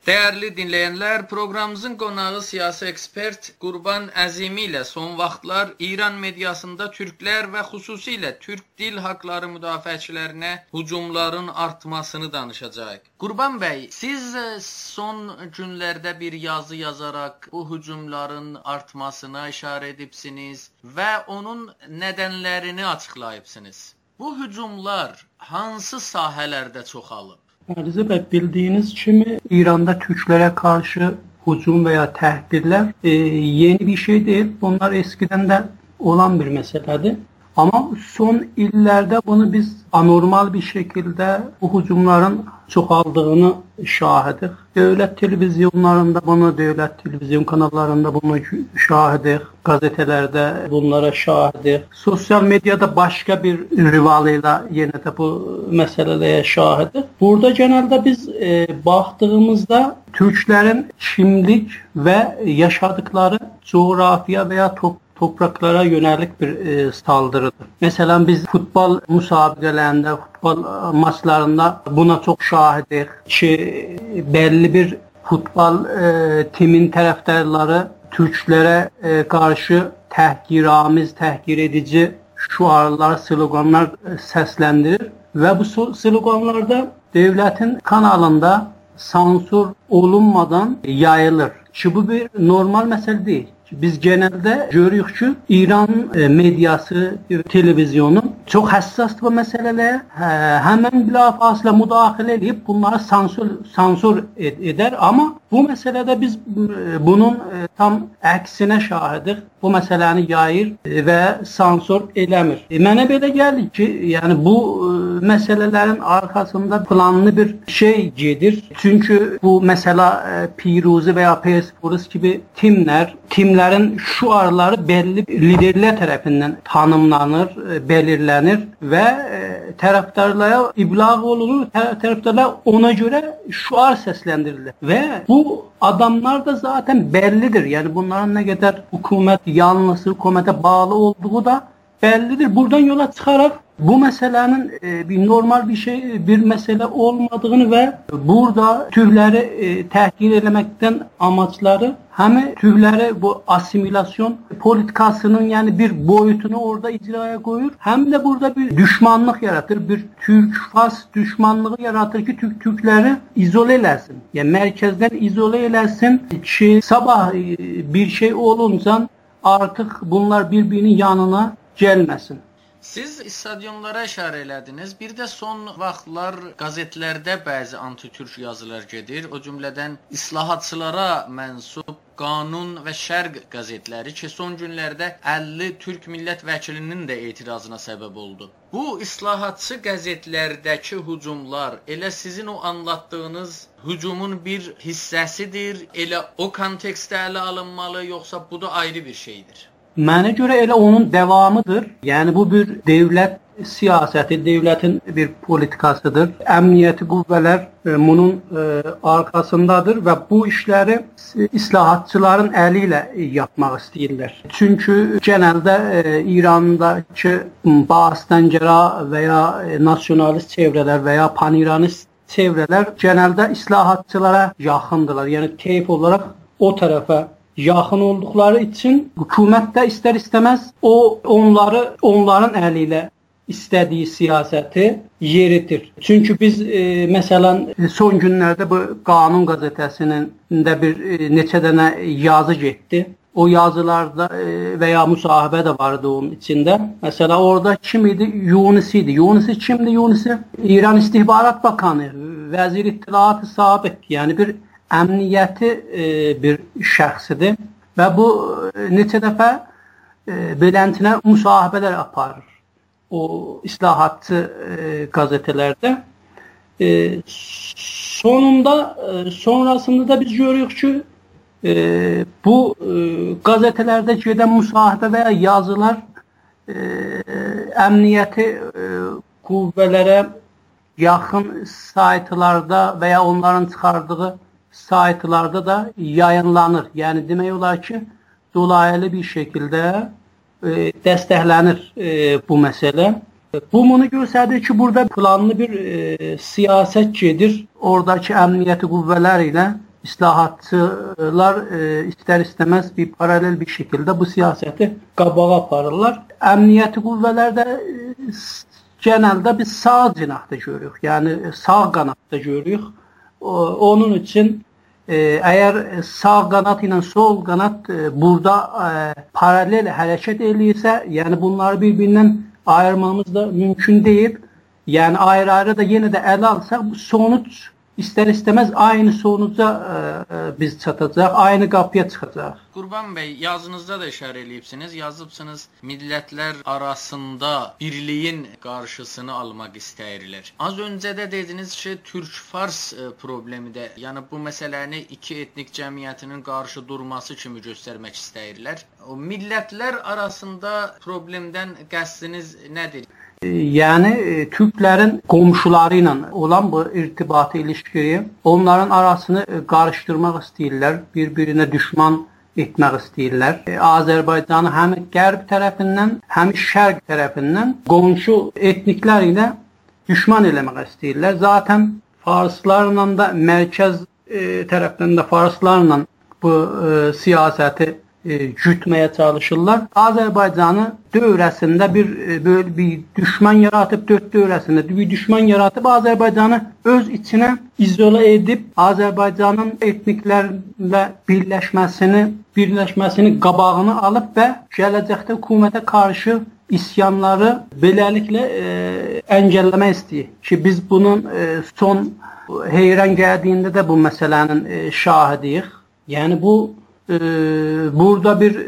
Değerli dinleyenler, programımızın qonağı siyasi ekspert Qurban Əzimi ilə son vaxtlar İran mediasında türklər və xüsusilə türk dil haqları müdafiəçilərinə hücumların artmasını danışacağıq. Qurban bəy, siz son günlərdə bir yazı yazaraq bu hücumların artmasına işarə edibsiniz və onun nədənlərini açıqlayıbsınız. Bu hücumlar hansı sahələrdə çoxalıb? Ərizə bəy, bildiyiniz kimi İranda Türklere karşı hücum veya təhdidlər yeni bir şey değil. Bunlar eskiden de olan bir meseledir. Ama son illerde bunu biz anormal bir şekilde bu hücumların çoxaldığını şahidik. Devlet televizyonlarında bunu, devlet televizyon kanallarında bunu şahidik. Gazetelerde bunlara şahidik. Sosyal medyada başka bir rivalıyla yine de bu meselelere şahidik. Burada genelde biz baktığımızda Türklerin kimlik ve yaşadıkları coğrafya veya topraklara yönelik bir saldırıdır. Mesela biz futbol müsabiqələrində, futbol maçlarında buna çok şahidik ki belli bir futbol timin tərəfdarları Türklere karşı təhqiramiz, təhqir edici şuarlar, sloganlar səsləndirir ve bu sloganlarda devletin kanalında sansür olunmadan yayılır. Ki bu bir normal mesele değil. Biz genelde görüyoruz ki İran medyası, televizyonu çok hassas bu meselelere hemen bilafasla müdahale edip bunları sansür eder ama bu meselede biz bunun tam aksine şahidik. Bu meseleni yayır ve sansür eləmir. Mənə belə gəlir ki, yani bu meselelerin arkasında planlı bir şey gedir. Çünkü bu mesela Piruzi veya Persepolis gibi timlerin şuarları belli liderler tarafından tanımlanır, belirlenir ve taraftarlara iblag olunur. Taraftarlar ona göre şuar seslendirilir. Ve bu adamlar da zaten bellidir. Yani bunların ne kadar hükümet yanlısı, hükümete bağlı olduğu da bellidir. Buradan yola çıkarak bu meselenin bir normal bir mesele olmadığını ve burada Türkleri tehkir etmekten amaçları hem Türkleri bu asimilasyon politikasının yani bir boyutunu orada icraya koyur hem de burada bir düşmanlık yaratır. Bir Türk-Fas düşmanlığı yaratır ki Türkleri izole eləsin. Yani merkezden izole eləsin ki sabah bir şey olunca artık bunlar birbirinin yanına gelmesin. Siz stadionlara işarə elədiniz. Bir də son vaxtlar qəzetlərdə bəzi anti-türk yazılar gedir. O cümlədən islahatçılara mənsub Qanun və Şərq qəzetləri ki, son günlərdə 50 türk millət vəkilinin də etirazına səbəb oldu. Bu islahatçı qəzetlərdəki hücumlar elə sizin o anlattığınız hücumun bir hissəsidir, elə o kontekstdə ələ alınmalı, yoxsa bu da ayrı bir şeydir? Mənə görə elə onun devamıdır. Yani bu bir devlet siyaseti, devletin bir politikasıdır. Emniyeti qüvvələr bunun arkasındadır ve bu işleri islahatçıların eliyle yapmak istəyirlər. Çünkü genelde İran'daki Bağıstancıra veya nasyonalist çevreler veya paniranist çevreler genelde islahatçılara yaxındırlar. Yani keyif olarak o tarafa yaxın olduqları için hükümet de ister istemez onların eliyle istediği siyaseti yeritir. Çünkü biz mesela son günlerde bu Qanun gazetesinin de bir neçə dənə yazı getdi. O yazılarda veya müsahibə de vardı onun içinde. Mesela orada kim idi? Yunisi idi. Yunisi kimdi? Yunisi İran İstihbarat Bakanı, Vəzir İttilaat-ı Sabiq. Yani bir emniyeti bir şəxsidir və bu neçə dəfə beləntine müsahibələr aparır o islahatçı gazetelerde. Sonrasında da biz görüyoruz ki bu gazetelerde gedən müsahibə veya yazılar emniyeti qüvvələrə yaxın saytlarda veya onların çıxardığı saytlarda da yayınlanır. Yani demek olar ki dolaylı bir şekilde dəstəklənir bu mesele. Bu bunu göstərir ki burada planlı bir siyaset gedir. Oradaki emniyeti qüvvələr ilə islahatçılar ister-istemez bir paralel bir şekilde bu siyaseti qabağa aparırlar. Əmniyyəti qüvvələrdə genelde biz sağ cinahda görürük. Yani sağ kanatta görürük. Onun için eğer sağ kanat ile sol kanat burada paralel hareket edilirse, yani bunları birbirinden ayırmamız da mümkün değil. Yani ayrı ayrı da yine de ele alsak sonuç ister istemez aynı sonuca biz çatacaq, aynı qapıya çıxacaq. Qurban bəy, yazınızda da işarə eləyibsiniz, yazıbsınız, millətlər arasında birliyin qarşısını almaq istəyirlər. Az öncə də dediniz ki, Türk-Fars problemi də, yəni bu məsələni iki etnik cəmiyyətinin qarşı durması kimi göstərmək istəyirlər. O millətlər arasında problemdən qəsdiniz nədir? Yani Türklerin komşularıyla olan bu irtibatı, ilişkiyi, onların arasını karıştırmak istiyorlar, birbirine düşman etmek istiyorlar. Azerbaycan'ı hem Qərb tarafından hem Şərq tarafından komşu etniklerle düşman eləmək istiyorlar. Zaten Farslarla da merkez tarafından da Farslarla bu siyaseti gütmeye çalışırlar. Azerbaycan'ı dövrəsində böyle bir düşman yaratıp, dört dövrəsində bir düşman yaratıp Azerbaycan'ı öz içine izole edip Azerbaycan'ın etniklerle birleşmesini qabağını alıp ve gələcəkdə hükümete karşı isyanları beləliklə engellemək istəyir. Ki biz bunun son heyran geldiğinde de bu meselenin şahidiyik. Yani bu burada bir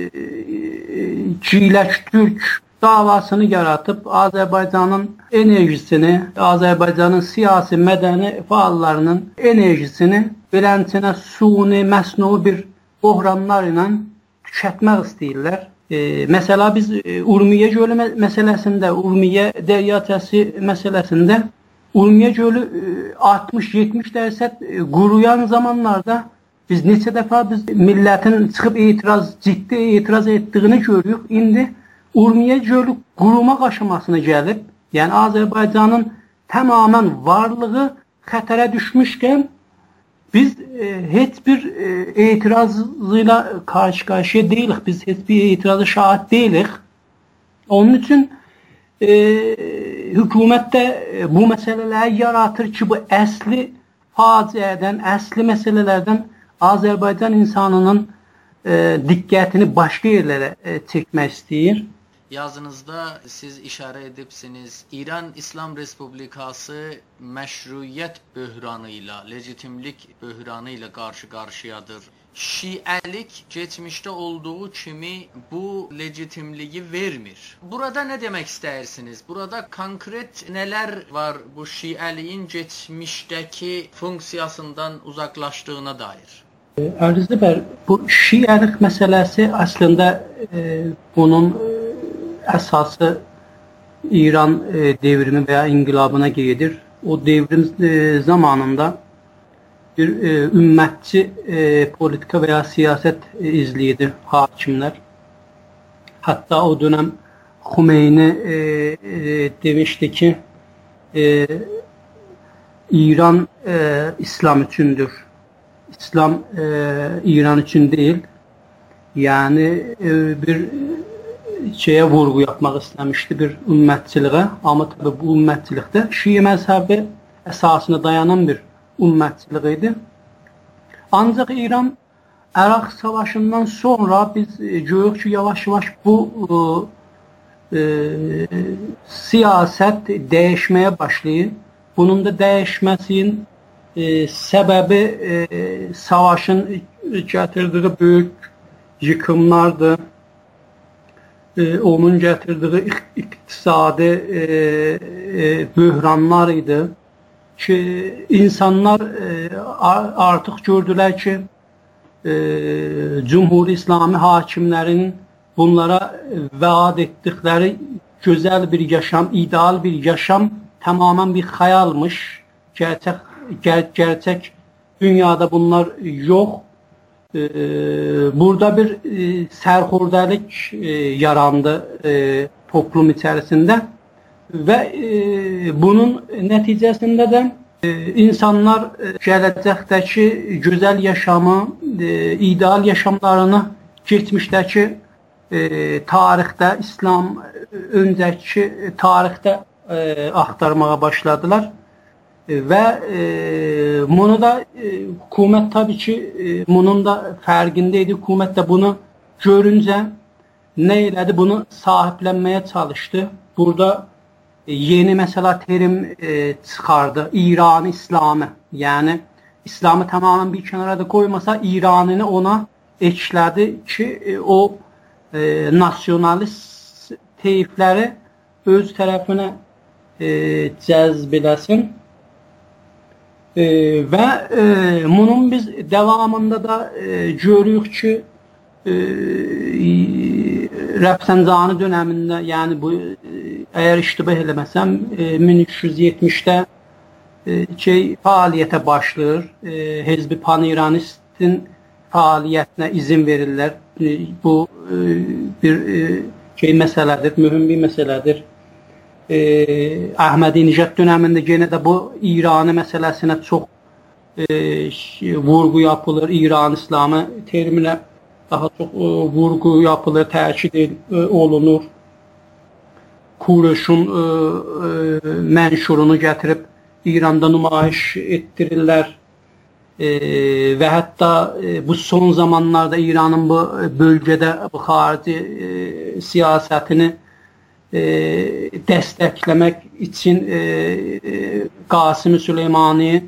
Çiğleş Türk davasını yaratıp Azerbaycan'ın enerjisini, Azerbaycan'ın siyasi medeni faallarının enerjisini beləncənə suni, məsnu bir bohranlar ilə tükətmək istəyirlər. Mesela biz Urmiye Gölü meselesinde, Urmiye Deryatası meselesinde Urmiye Gölü 60-70% quruyan zamanlarda biz neçə dəfə biz milletin çıxıb ciddi etiraz ettiğini görürük. İndi Urmiye Gölü quruma aşamasına gəlib, yani Azerbaycan'ın tamamen varlığı xətərə düşmüşkən biz heç bir etirazıyla karşı karşıya değiliz. Biz heç bir itirazı şahit değiliz. Onun için hükümet de bu meseleleri yaratır ki bu əsli faciədən, əsli meselelerden Azerbaycan insanının dikkatini başka yerlere çekmek istiyor. Yazınızda siz işarə edibsiniz, İran İslam Respublikası məşruiyyət böhranı ilə, legitimlik böhranı ilə qarşı-qarşıyadır. Şiəlik geçmişte olduğu kimi bu legitimliği vermir. Burada ne demek istersiniz? Burada konkret neler var bu Şiəliyin geçmişteki funksiyasından uzaklaştığına dair? Arzu Bey, bu Şiəlik meselesi aslında bunun esası İran devrimi veya inkılabına gelir. O devrim zamanında bir ümmetçi politika veya siyaset izleydi hakimler. Hatta o dönem Xomeyni demişti ki İran İslam içindir. İslam İran için değil. Yani bir şeye vurgu yapmak istemişti, bir ümmetçiliğe. Ama tabi bu ümmetçilikte Şii mezhebi esasına dayanan bir ümmetçiliğiydi. Ancak İran Irak Savaşı'ndan sonra biz görürük ki yavaş yavaş bu siyaset değişmeye başlıyor. Bunun da değişmesinin sebebi savaşın getirdiği büyük yıkımlardı. Onun getirdiği iktisadi böhranlarıydı. Ki insanlar artık gördüler ki Cumhur İslami hakimlerin bunlara vaat ettikleri güzel bir yaşam, ideal bir yaşam tamamen bir hayalmış. Gerçek dünyada bunlar yok. Burada bir serhurdelik yarandı toplum içerisinde ve bunun neticesinde de İnsanlar gələcəkdəki gözəl yaşamı, ideal yaşamlarını geçmişdəki tarixdə, İslam öncəki tarixdə axtarmağa başladılar. Və bunu da hökumət tabii ki bunun da fərqində idi. Hökumət də bunu görüncə nə elədi? Bunu sahiblənməyə çalışdı. Burada yeni mesela terim çıkardı. İran İslamı. Yani İslam'ı tamamen bir kenara da koymasa İran'ını ona eklədi ki o nasyonalist teyfləri öz tərəfinə cəzb eləsin. Və bunun biz devamında da görürük ki Rəfsanjani döneminde, yani bu eğer iştibah eləməsəm 1370'də fəaliyyətə başlayır. Hizb-i Pan-İranistin fəaliyyətinə izin verirlər. Bu bir məsələdir, mühüm bir məsələdir. Ahmedinejad döneminde gene de bu İran'ı meselesine çok vurgu yapılır. İran İslamı terimine daha çok vurgu yapılır, təkid olunur. Kuruş'un mənşurunu gətirib İran'da nümayiş ettirirlər. Ve hatta bu son zamanlarda İran'ın bu bölgede bu xarici siyasetini desteklemek için Qasım-ı Süleymani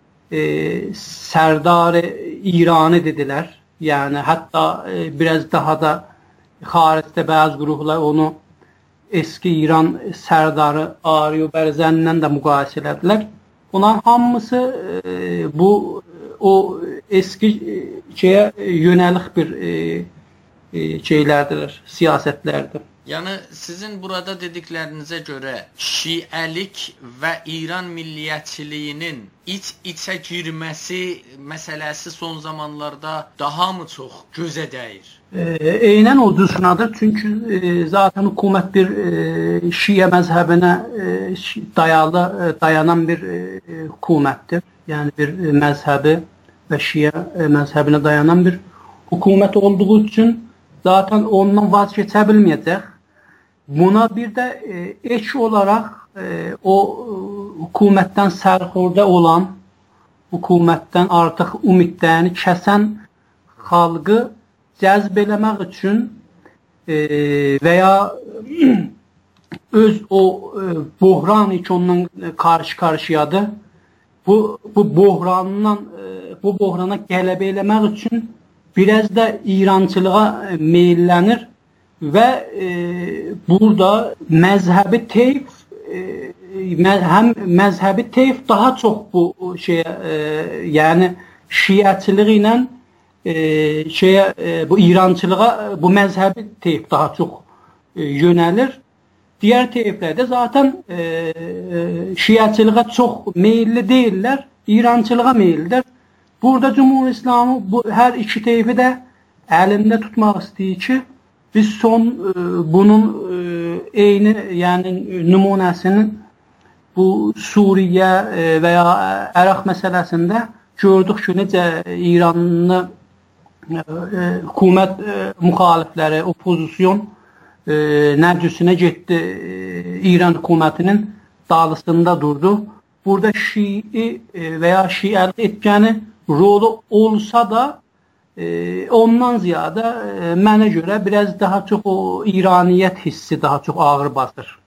Serdar-ı İran'ı dediler. Yani hatta biraz daha da xaricdə bazı gruplar onu eski İran Serdarı Ariyo Bərzənindən də müqayisə etdilər. Bunların hamısı bu o eski şeye yönelik bir şeylerdir, siyasetlerdir. Yani sizin burada dediklerinize göre Şiəlik ve İran milliyyətçiliyinin iç-içə girməsi meselesi son zamanlarda daha mı çok göze dəyir? Eynən oldusunadır. Çünkü zaten hükümet bir Şiə məzhəbinə dayanan bir hükümettir. Yani bir mezhebi ve Şia mezhebine dayanan bir hükümet olduğu için zaten ondan vazgeçebilmeyecek. Buna bir de eş olarak o hükümetten sərxurda olan, hükümetten artık ümidlərini kəsən xalqı cəzb eləmək üçün veya öz o buhran hiç ondan karşı-karşıyadır. Bu buhrana qələbə eləmək üçün biraz da İrançılığa meyillənir və burada məzhəbi teyf məzhəbi teyf daha çox bu yəni Şiəçiliyi ilə bu İrançılığa bu məzhəbi teyf daha çox yönəlir. Diğer teyflerde zaten Şiəçiliğe çok meyilli değiller, İrancılığa meyillidir. Burada Cumhur İslamı bu her iki teyfi de elinde tutmak istəyir ki, biz son bunun eyni yani nümunəsinin bu Suriye veya Irak meselesinde gördük ki, necə İranlı hükümet muhalifləri, opozisyon Nərcüsünə getdi, İran hükümetinin dağlısında durdu. Burada Şii veya Şiəlik etkəni rolu olsa da ondan ziyade mənə göre biraz daha çok o İraniyyət hissi daha çok ağır basır.